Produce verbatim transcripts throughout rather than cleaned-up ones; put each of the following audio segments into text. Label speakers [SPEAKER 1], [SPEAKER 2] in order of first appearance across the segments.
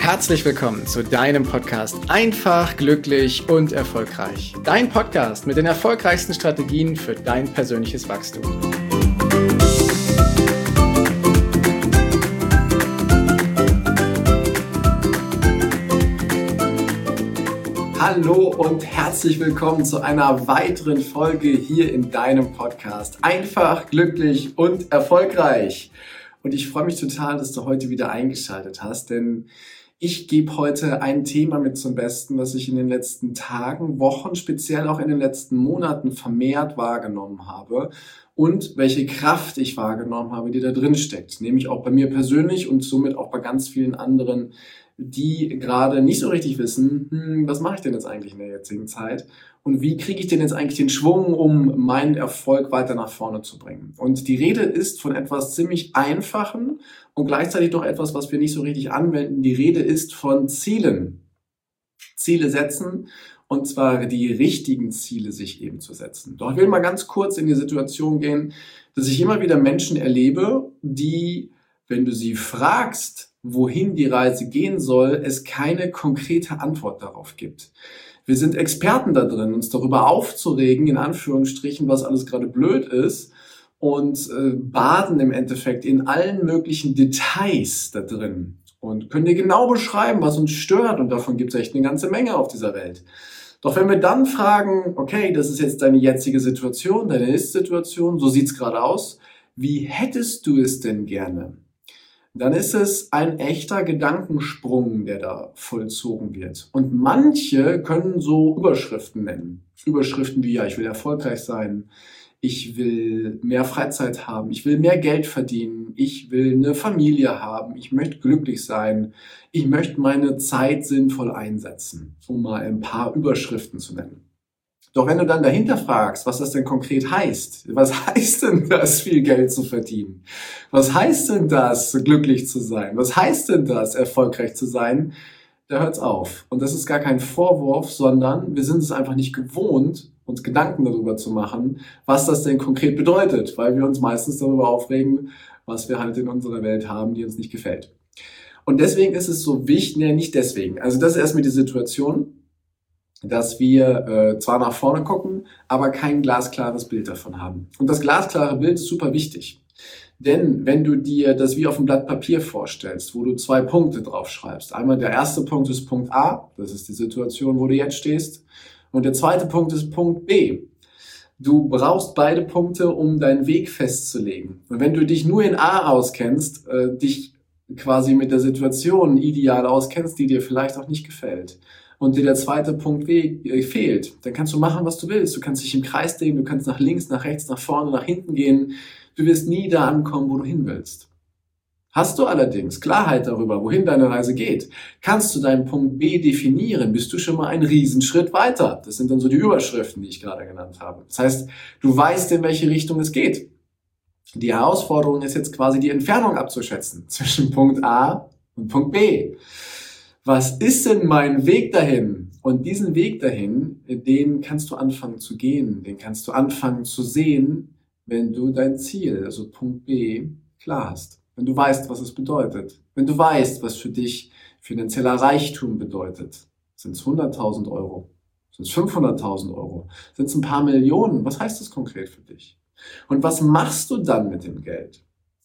[SPEAKER 1] herzlich willkommen zu deinem Podcast Einfach, glücklich und erfolgreich. Dein Podcast mit den erfolgreichsten Strategien für dein persönliches Wachstum. Hallo und herzlich willkommen zu einer weiteren Folge hier in deinem Podcast Einfach, glücklich und erfolgreich. Und ich freue mich total, dass du heute wieder eingeschaltet hast, denn ich gebe heute ein Thema mit zum Besten, was ich in den letzten Tagen, Wochen, speziell auch in den letzten Monaten vermehrt wahrgenommen habe und welche Kraft ich wahrgenommen habe, die da drin steckt. Nämlich auch bei mir persönlich und somit auch bei ganz vielen anderen, die gerade nicht so richtig wissen, hm, was mache ich denn jetzt eigentlich in der jetzigen Zeit und wie kriege ich denn jetzt eigentlich den Schwung, um meinen Erfolg weiter nach vorne zu bringen. Und die Rede ist von etwas ziemlich Einfachen und gleichzeitig doch etwas, was wir nicht so richtig anwenden. Die Rede ist von Zielen. Ziele setzen und zwar die richtigen Ziele sich eben zu setzen. Doch ich will mal ganz kurz in die Situation gehen, dass ich immer wieder Menschen erlebe, die, wenn du sie fragst, wohin die Reise gehen soll, es keine konkrete Antwort darauf gibt. Wir sind Experten da drin, uns darüber aufzuregen, in Anführungsstrichen, was alles gerade blöd ist und äh, baden im Endeffekt in allen möglichen Details da drin und können dir genau beschreiben, was uns stört und davon gibt es echt eine ganze Menge auf dieser Welt. Doch wenn wir dann fragen, okay, das ist jetzt deine jetzige Situation, deine Ist-Situation, so sieht's gerade aus, wie hättest du es denn gerne? Dann ist es ein echter Gedankensprung, der da vollzogen wird. Und manche können so Überschriften nennen. Überschriften wie, ja, ich will erfolgreich sein, ich will mehr Freizeit haben, ich will mehr Geld verdienen, ich will eine Familie haben, ich möchte glücklich sein, ich möchte meine Zeit sinnvoll einsetzen, um mal ein paar Überschriften zu nennen. Doch wenn du dann dahinter fragst, was das denn konkret heißt, was heißt denn das, viel Geld zu verdienen? Was heißt denn das, glücklich zu sein? Was heißt denn das, erfolgreich zu sein? Da hört's auf. Und das ist gar kein Vorwurf, sondern wir sind es einfach nicht gewohnt, uns Gedanken darüber zu machen, was das denn konkret bedeutet, weil wir uns meistens darüber aufregen, was wir halt in unserer Welt haben, die uns nicht gefällt. Und deswegen ist es so wichtig, nee, nicht deswegen. Also das ist erstmal die Situation, dass wir äh, zwar nach vorne gucken, aber kein glasklares Bild davon haben. Und das glasklare Bild ist super wichtig. Denn wenn du dir das wie auf einem Blatt Papier vorstellst, wo du zwei Punkte draufschreibst. Einmal der erste Punkt ist Punkt A, das ist die Situation, wo du jetzt stehst. Und der zweite Punkt ist Punkt B. Du brauchst beide Punkte, um deinen Weg festzulegen. Und wenn du dich nur in A auskennst, äh, dich quasi mit der Situation ideal auskennst, die dir vielleicht auch nicht gefällt, und dir der zweite Punkt W fehlt, dann kannst du machen, was du willst. Du kannst dich im Kreis drehen, du kannst nach links, nach rechts, nach vorne, nach hinten gehen. Du wirst nie da ankommen, wo du hin willst. Hast du allerdings Klarheit darüber, wohin deine Reise geht, kannst du deinen Punkt B definieren, bist du schon mal einen Riesenschritt weiter. Das sind dann so die Überschriften, die ich gerade genannt habe. Das heißt, du weißt, in welche Richtung es geht. Die Herausforderung ist jetzt quasi die Entfernung abzuschätzen zwischen Punkt A und Punkt B. Was ist denn mein Weg dahin? Und diesen Weg dahin, den kannst du anfangen zu gehen, den kannst du anfangen zu sehen, wenn du dein Ziel, also Punkt B, klar hast. Wenn du weißt, was es bedeutet. Wenn du weißt, was für dich finanzieller Reichtum bedeutet. Sind es hunderttausend Euro? Sind es fünfhunderttausend Euro? Sind es ein paar Millionen? Was heißt das konkret für dich? Und was machst du dann mit dem Geld?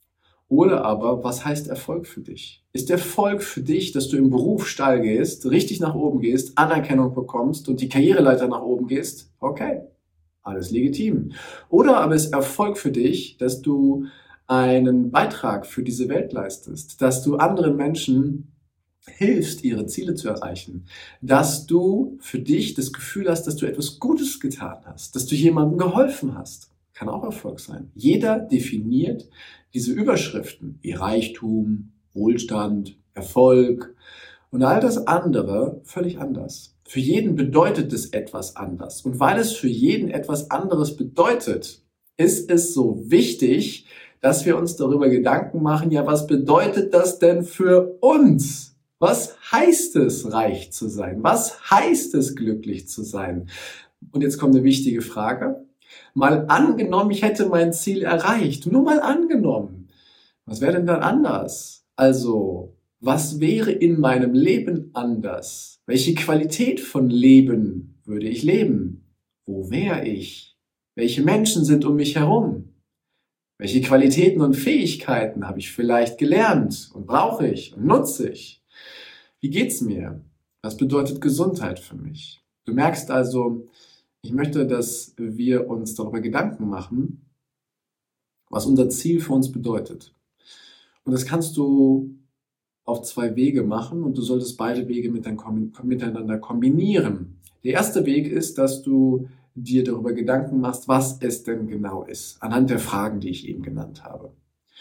[SPEAKER 1] Oder aber, was heißt Erfolg für dich? Ist Erfolg für dich, dass du im Beruf steil gehst, richtig nach oben gehst, Anerkennung bekommst und die Karriereleiter nach oben gehst? Okay, alles legitim. Oder aber ist Erfolg für dich, dass du einen Beitrag für diese Welt leistest, dass du anderen Menschen hilfst, ihre Ziele zu erreichen, dass du für dich das Gefühl hast, dass du etwas Gutes getan hast, dass du jemandem geholfen hast. Kann auch Erfolg sein. Jeder definiert diese Überschriften wie Reichtum, Wohlstand, Erfolg und all das andere völlig anders. Für jeden bedeutet es etwas anders. Und weil es für jeden etwas anderes bedeutet, ist es so wichtig, dass wir uns darüber Gedanken machen, ja, was bedeutet das denn für uns? Was heißt es, reich zu sein? Was heißt es, glücklich zu sein? Und jetzt kommt eine wichtige Frage. Mal angenommen, ich hätte mein Ziel erreicht. Nur mal angenommen. Was wäre denn dann anders? Also, Was wäre in meinem Leben anders? Welche Qualität von Leben würde ich leben? Wo wäre ich? Welche Menschen sind um mich herum? Welche Qualitäten und Fähigkeiten habe ich vielleicht gelernt und brauche ich und nutze ich? Wie geht's mir? Was bedeutet Gesundheit für mich? Du merkst also, ich möchte, dass wir uns darüber Gedanken machen, was unser Ziel für uns bedeutet. Und das kannst du auf zwei Wege machen und du solltest beide Wege miteinander kombinieren. Der erste Weg ist, dass du dir darüber Gedanken machst, was es denn genau ist, anhand der Fragen, die ich eben genannt habe.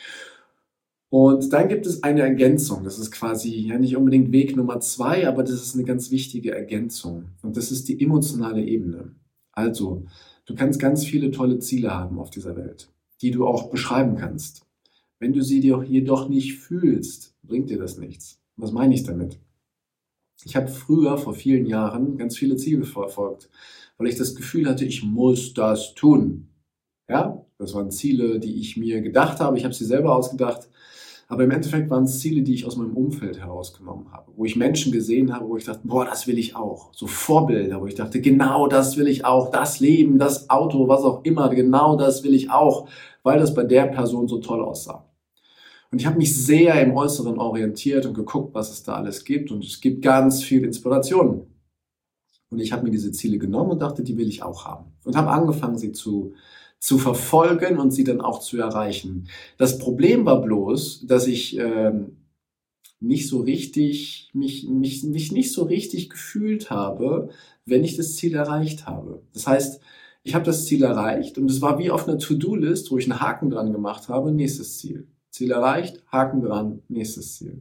[SPEAKER 1] Und dann gibt es eine Ergänzung. Das ist quasi ja nicht unbedingt Weg Nummer zwei, aber das ist eine ganz wichtige Ergänzung. Und das ist die emotionale Ebene. Also, du kannst ganz viele tolle Ziele haben auf dieser Welt, die du auch beschreiben kannst. Wenn du sie dir jedoch nicht fühlst, bringt dir das nichts. Was meine ich damit? Ich habe früher, vor vielen Jahren, ganz viele Ziele verfolgt, weil ich das Gefühl hatte, ich muss das tun. Ja, das waren Ziele, die ich mir gedacht habe. Ich habe sie selber ausgedacht. Aber im Endeffekt waren es Ziele, die ich aus meinem Umfeld herausgenommen habe, wo ich Menschen gesehen habe, wo ich dachte, boah, das will ich auch. So Vorbilder, wo ich dachte, genau das will ich auch. Das Leben, das Auto, was auch immer, genau das will ich auch, weil das bei der Person so toll aussah. Und ich habe mich sehr im Äußeren orientiert und geguckt, was es da alles gibt. Und es gibt ganz viel Inspiration. Und ich habe mir diese Ziele genommen und dachte, die will ich auch haben. Und habe angefangen, sie zu, zu verfolgen und sie dann auch zu erreichen. Das Problem war bloß, dass ich ähm, nicht so richtig, mich, mich nicht, nicht so richtig gefühlt habe, wenn ich das Ziel erreicht habe. Das heißt, ich habe das Ziel erreicht und es war wie auf einer To-Do-List, wo ich einen Haken dran gemacht habe, nächstes Ziel. Ziel erreicht, Haken dran, nächstes Ziel.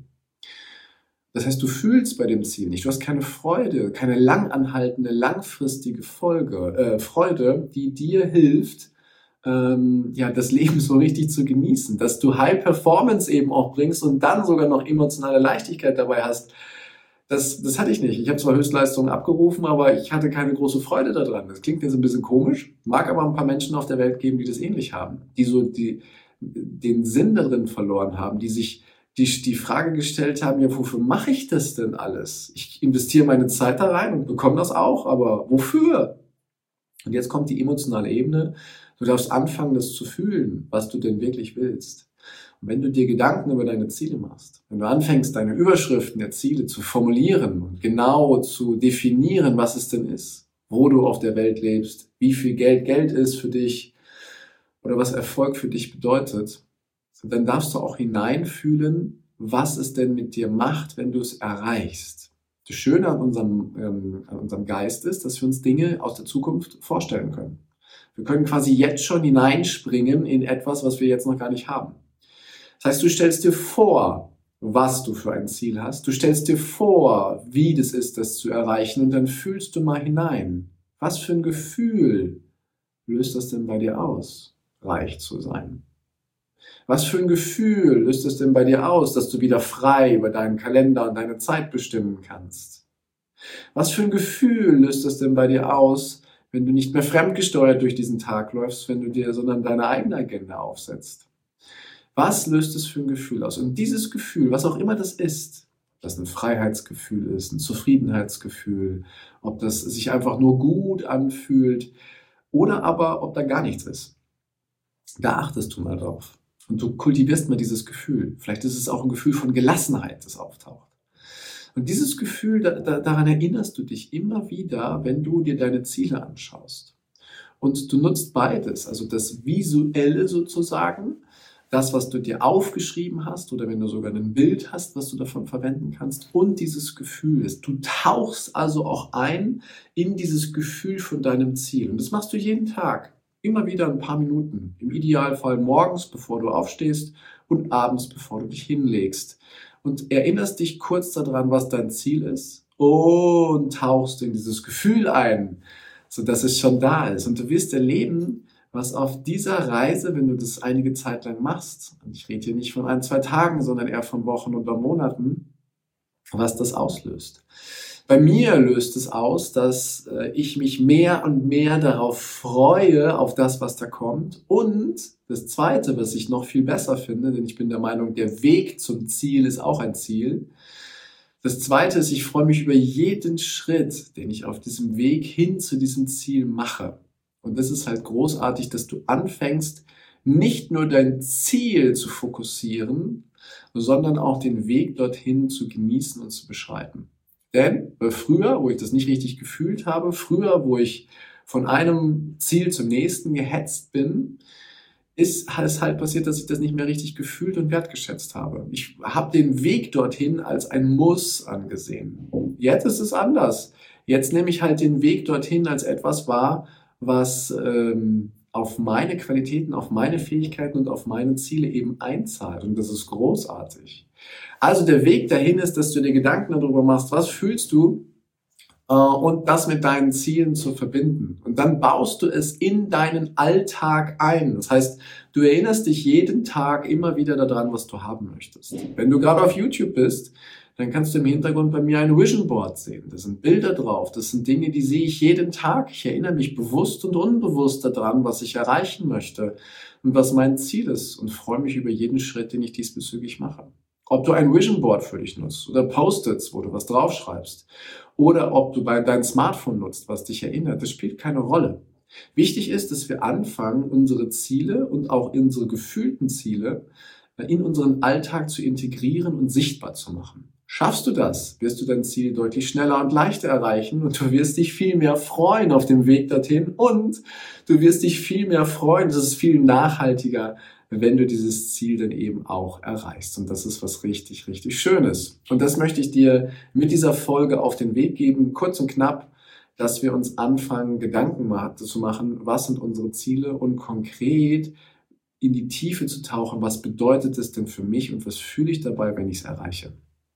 [SPEAKER 1] Das heißt, du fühlst bei dem Ziel nicht, du hast keine Freude, keine langanhaltende, langfristige Folge, äh, Freude, die dir hilft, ähm, ja, das Leben so richtig zu genießen, dass du High Performance eben auch bringst und dann sogar noch emotionale Leichtigkeit dabei hast. Das, das hatte ich nicht. Ich habe zwar Höchstleistungen abgerufen, aber ich hatte keine große Freude daran. Das klingt jetzt ein bisschen komisch, mag aber ein paar Menschen auf der Welt geben, die das ähnlich haben, die so die den Sinn darin verloren haben, die sich die, die Frage gestellt haben, ja, wofür mache ich das denn alles? Ich investiere meine Zeit da rein und bekomme das auch, aber wofür? Und jetzt kommt die emotionale Ebene. Du darfst anfangen, das zu fühlen, was du denn wirklich willst. Und wenn du dir Gedanken über deine Ziele machst, wenn du anfängst, deine Überschriften der Ziele zu formulieren und genau zu definieren, was es denn ist, wo du auf der Welt lebst, wie viel Geld Geld ist für dich, oder was Erfolg für dich bedeutet, dann darfst du auch hineinfühlen, was es denn mit dir macht, wenn du es erreichst. Das Schöne an unserem, ähm, an unserem Geist ist, dass wir uns Dinge aus der Zukunft vorstellen können. Wir können quasi jetzt schon hineinspringen in etwas, was wir jetzt noch gar nicht haben. Das heißt, du stellst dir vor, was du für ein Ziel hast. Du stellst dir vor, wie das ist, das zu erreichen, und dann fühlst du mal hinein. Was für ein Gefühl löst das denn bei dir aus? Reich zu sein. Was für ein Gefühl löst es denn bei dir aus, dass du wieder frei über deinen Kalender und deine Zeit bestimmen kannst? Was für ein Gefühl löst es denn bei dir aus, wenn du nicht mehr fremdgesteuert durch diesen Tag läufst, wenn du dir sondern deine eigene Agenda aufsetzt? Was löst es für ein Gefühl aus? Und dieses Gefühl, was auch immer das ist, ob das ein Freiheitsgefühl ist, ein Zufriedenheitsgefühl, ob das sich einfach nur gut anfühlt oder aber ob da gar nichts ist. Da achtest du mal drauf und du kultivierst mal dieses Gefühl. Vielleicht ist es auch ein Gefühl von Gelassenheit, das auftaucht. Und dieses Gefühl, da, da, daran erinnerst du dich immer wieder, wenn du dir deine Ziele anschaust. Und du nutzt beides, also das Visuelle sozusagen, das, was du dir aufgeschrieben hast oder wenn du sogar ein Bild hast, was du davon verwenden kannst, und dieses Gefühl ist. Du tauchst also auch ein in dieses Gefühl von deinem Ziel. Und das machst du jeden Tag. Immer wieder ein paar Minuten, im Idealfall morgens, bevor du aufstehst, und abends, bevor du dich hinlegst. Und erinnerst dich kurz daran, was dein Ziel ist, und tauchst in dieses Gefühl ein, sodass es schon da ist. Und du wirst erleben, was auf dieser Reise, wenn du das einige Zeit lang machst, und ich rede hier nicht von ein, zwei Tagen, sondern eher von Wochen oder Monaten, was das auslöst. Bei mir löst es aus, dass äh, ich mich mehr und mehr darauf freue, auf das, was da kommt. Und das Zweite, was ich noch viel besser finde, denn ich bin der Meinung, der Weg zum Ziel ist auch ein Ziel. Das Zweite ist, ich freue mich über jeden Schritt, den ich auf diesem Weg hin zu diesem Ziel mache. Und das ist halt großartig, dass du anfängst, nicht nur dein Ziel zu fokussieren, sondern auch den Weg dorthin zu genießen und zu beschreiten. Denn früher, wo ich das nicht richtig gefühlt habe, früher, wo ich von einem Ziel zum nächsten gehetzt bin, ist es halt passiert, dass ich das nicht mehr richtig gefühlt und wertgeschätzt habe. Ich habe den Weg dorthin als ein Muss angesehen. Jetzt ist es anders. Jetzt nehme ich halt den Weg dorthin als etwas wahr, was ähm, auf meine Qualitäten, auf meine Fähigkeiten und auf meine Ziele eben einzahlt. Und das ist großartig. Also der Weg dahin ist, dass du dir Gedanken darüber machst, was fühlst du, äh, und das mit deinen Zielen zu verbinden. Und dann baust du es in deinen Alltag ein. Das heißt, du erinnerst dich jeden Tag immer wieder daran, was du haben möchtest. Wenn du gerade auf YouTube bist, dann kannst du im Hintergrund bei mir ein Vision Board sehen. Da sind Bilder drauf, das sind Dinge, die sehe ich jeden Tag. Ich erinnere mich bewusst und unbewusst daran, was ich erreichen möchte und was mein Ziel ist und freue mich über jeden Schritt, den ich diesbezüglich mache. Ob du ein Vision Board für dich nutzt oder Post-its, wo du was draufschreibst, oder ob du bei dein Smartphone nutzt, was dich erinnert, das spielt keine Rolle. Wichtig ist, dass wir anfangen, unsere Ziele und auch unsere gefühlten Ziele in unseren Alltag zu integrieren und sichtbar zu machen. Schaffst du das, wirst du dein Ziel deutlich schneller und leichter erreichen und du wirst dich viel mehr freuen auf dem Weg dorthin und du wirst dich viel mehr freuen, das ist viel nachhaltiger, wenn du dieses Ziel dann eben auch erreichst. Und das ist was richtig, richtig Schönes. Und das möchte ich dir mit dieser Folge auf den Weg geben, kurz und knapp, dass wir uns anfangen, Gedanken zu machen, was sind unsere Ziele und konkret in die Tiefe zu tauchen, was bedeutet es denn für mich und was fühle ich dabei, wenn ich es erreiche.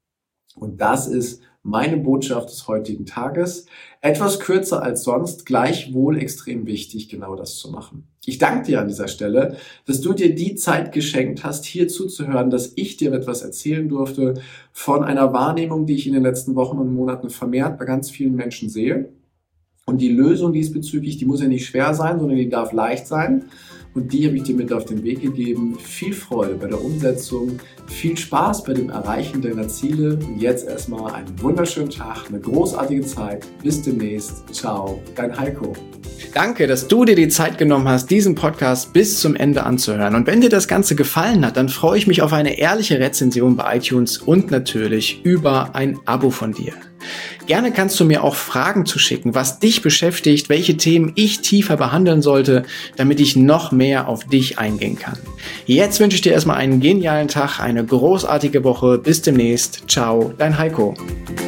[SPEAKER 1] Und das ist meine Botschaft des heutigen Tages. Etwas kürzer als sonst, gleichwohl extrem wichtig, genau das zu machen. Ich danke dir an dieser Stelle, dass du dir die Zeit geschenkt hast, hier zuzuhören, dass ich dir etwas erzählen durfte von einer Wahrnehmung, die ich in den letzten Wochen und Monaten vermehrt bei ganz vielen Menschen sehe. Und die Lösung diesbezüglich, die muss ja nicht schwer sein, sondern die darf leicht sein. Und die habe ich dir mit auf den Weg gegeben. Viel Freude bei der Umsetzung, viel Spaß bei dem Erreichen deiner Ziele. Und jetzt erstmal einen wunderschönen Tag, eine großartige Zeit. Bis demnächst. Ciao, dein Heiko.
[SPEAKER 2] Danke, dass du dir die Zeit genommen hast, diesen Podcast bis zum Ende anzuhören. Und wenn dir das Ganze gefallen hat, dann freue ich mich auf eine ehrliche Rezension bei iTunes und natürlich über ein Abo von dir. Gerne kannst du mir auch Fragen zuschicken, was dich beschäftigt, welche Themen ich tiefer behandeln sollte, damit ich noch mehr auf dich eingehen kann. Jetzt wünsche ich dir erstmal einen genialen Tag, eine großartige Woche. Bis demnächst. Ciao, dein Heiko.